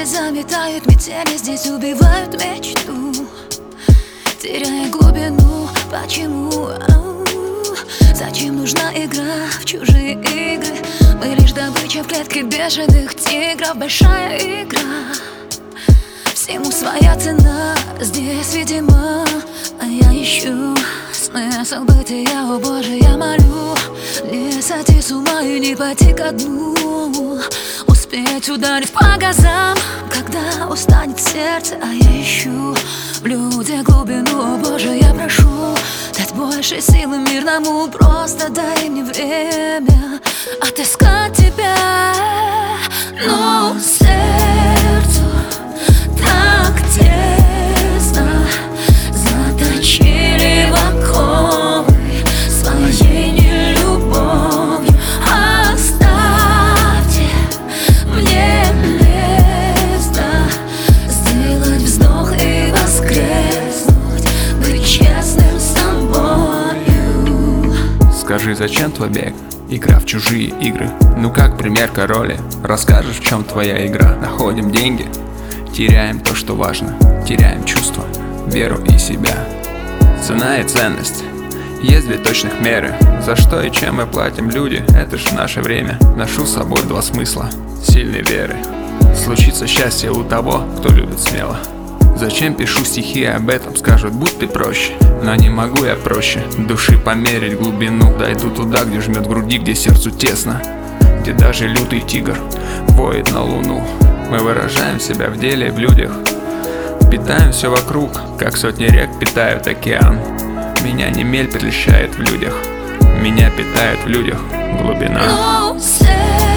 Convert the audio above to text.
здесь заметают метели, здесь убивают мечту, теряя глубину. Почему? Зачем нужна игра в чужие игры? Мы лишь добыча в клетке бешеных тигров. Большая игра, всему своя цена здесь, видимо. А я ищу смысл бытия, о Боже, я молю. Не сойти с ума и не пойти ко дну. Успеть ударить по газам, когда устанет сердце. А я ищу в людях глубину, о Боже, я прошу дать больше силы мирному. Просто дай мне время отыскать тебя. Но сердцу так тесно заточили в оковы своей нелюбовью. Оставьте мне место сделать вздох и воскреснуть, быть честным с тобою. Скажи, зачем твой бег? Игра в чужие игры. Ну как примерка роли. Расскажешь, в чем твоя игра. Находим деньги, теряем то, что важно. Теряем чувства, веру и себя. Цена и ценность. Есть две точных меры. За что и чем мы платим, люди? Это ж наше время. Ношу с собой два смысла сильной веры. Случится счастье у того, кто любит смело. Зачем пишу стихи об этом? Скажут, будь ты проще. Но не могу я проще души померить глубину. Дойду туда, где жмет в груди, где сердцу тесно, где даже лютый тигр воет на луну. Мы выражаем себя в деле, в людях, питаем все вокруг, как сотни рек питают океан. Меня не мель прельщает в людях, меня питает в людях глубина.